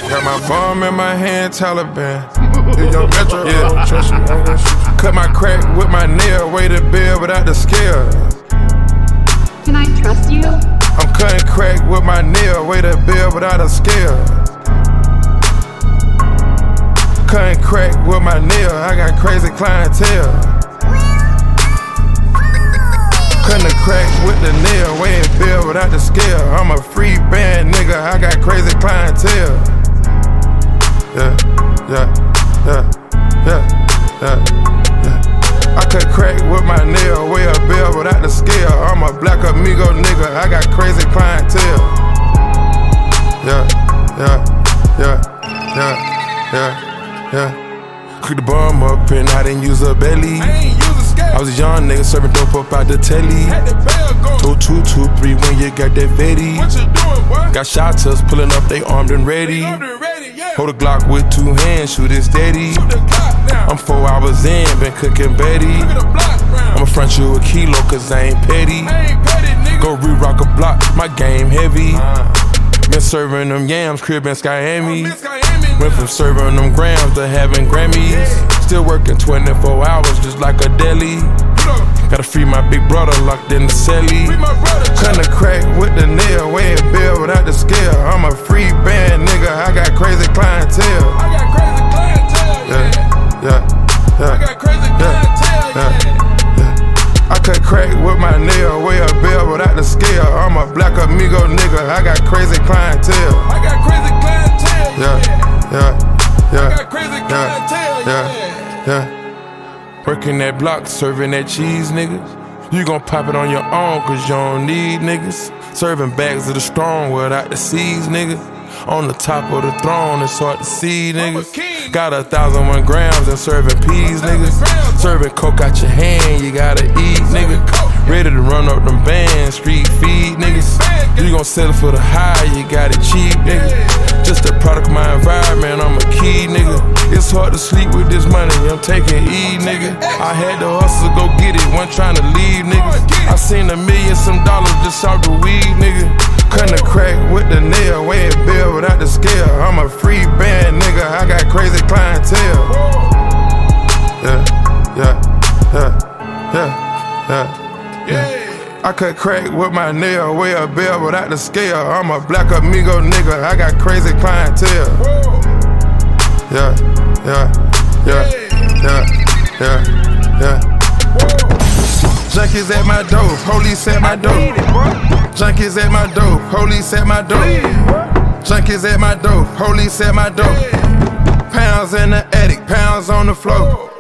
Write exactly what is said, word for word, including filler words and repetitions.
Got my bomb in my hand, Taliban. Yeah. Cut my crack with my nail, weigh the bill without the scale. Can I trust you? I'm cutting crack with my nail, weigh the bill without a scale. Cutting crack with my nail, I got crazy clientele. Cutting the crack with the nail, weighing bill without the scale. I'm a free band nigga, I got crazy clientele. Yeah, yeah, yeah, yeah, yeah, yeah. I cut crack with my nail, weigh a bill without the scale. I'm a black amigo nigga, I got crazy clientele. Yeah, yeah, yeah, yeah, yeah. Yeah. Cook the bomb up and I didn't use a belly. I ain't use a scale. I was a young nigga serving dope up out the telly. Two, two, two, three when you got that Vetty. What you doing, boy? Got shots us pulling up, they armed and ready. ready yeah. Hold a Glock with two hands, shoot it steady. Shoot I'm four hours in, been cooking Betty. I'ma front you a kilo cause I ain't petty. I ain't petty Go re-rock a block, my game heavy. Uh. Been serving them yams, crib in Skyami. Went from serving them grams to having Grammys. Still working twenty-four hours just like a deli. Gotta free my big brother locked in the celly. Cutting the crack with the nail, weighing bill without the scale. I'm a free band nigga, I got crazy clientele. I got crazy clientele, yeah. Yeah, yeah, I got crazy clientele, yeah. I cut crack with my nail, weigh a bill without the scale. I'm a black amigo nigga, I got crazy clientele. I got crazy clientele, yeah, yeah, yeah, I got crazy clientele, yeah, yeah, yeah. Working that block, serving that cheese, niggas. You gon' pop it on your own, cause you don't need niggas. Serving bags of the strong without the seeds, nigga. On the top of the throne, it's hard to see, niggas. Got a thousand one grams and serving peas, niggas. Serving coke out your hand, you gotta eat, nigga. Ready to run up them bands, street feed, niggas. You gon' sell it for the high, you got it cheap, nigga. Just a product of my environment, I'm a key, nigga. It's hard to sleep with this money, I'm taking E, nigga. I had to hustle, go get it, one trying to leave, nigga. I seen a million some dollars just off the weed, nigga. Cutting the crack with the nail, weighing bill without the scale. I'm a free band nigga, I got crazy clientele. Yeah, yeah, yeah, yeah, yeah, yeah. I cut crack with my nail, weigh a bill without the scale. I'm a black amigo nigga, I got crazy clientele. Yeah, yeah, yeah, yeah, yeah, yeah. Junkies at my door, police at my door. Junkies at my door, police at my door. Junkies at my door, police at my door. Pounds in the attic, pounds on the floor.